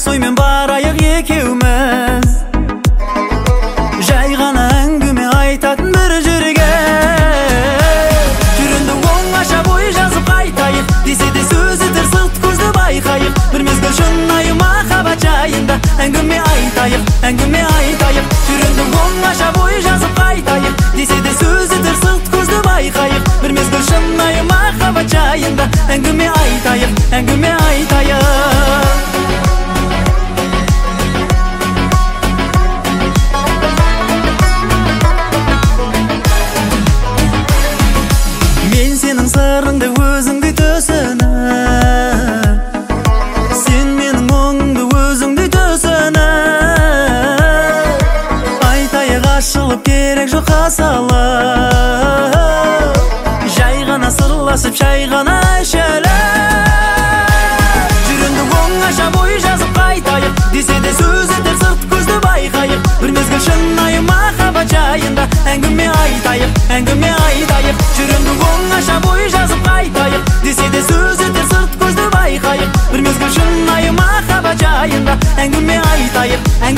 Soymen barayıq ekеуміз Жай ғана әңгіме айтатын бір жүрге Жүрінді оңаша бой жазып қайтайық Десе де сөзі тырсылт көзді байқайық Бір мезгіл шынайы махаббат жайында әңгіме айтайық Жүрінді оңаша бой жазып қайтайық Десе де сөзі тырсылт көзді байқайық Бір мезгіл шынайы махаббат жайында әңгіме айтайық Мен сенің сырыңды өзіңді төсіні Сен менің мұңымды өзіңді төсіні Айтайық ашылып керек жоқ асылып Жай ғана сырласып шай ғана ішіліп Жүрінді оңаша бой жазып қайтайық Десе де сөзі тырсылт көзді байқайық Бір мезгіл шынайы махаббат жайында әңгіме айтайық Жүрінді оңаша бой жазып қайтайық Десе де сөзі тырсылт көзді байқайық Бір мезгіл шынайы махаббат жайында әңгіме айтайық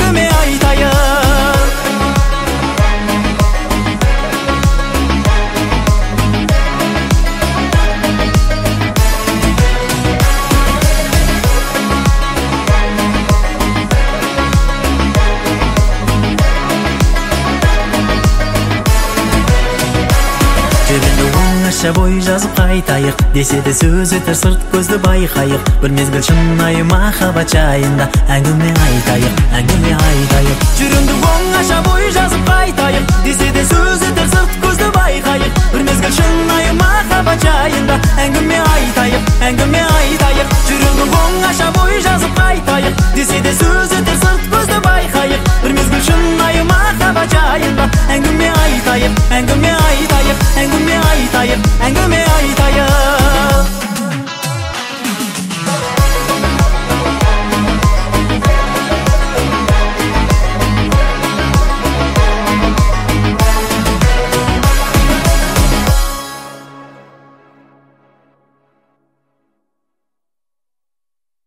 Жүрінді оңаша бой жазып қайтайық Десе де сөзі тырсылт көзді байқайық Бір мезгіл шынайы махаббат жайында әңгіме айтайық Жүрінді оңаша бой жазып қайтайық Десе де сөзі тырсылт көзді байқайық Бір мезгіл шынайы махаббат жайында әңгіме айтайық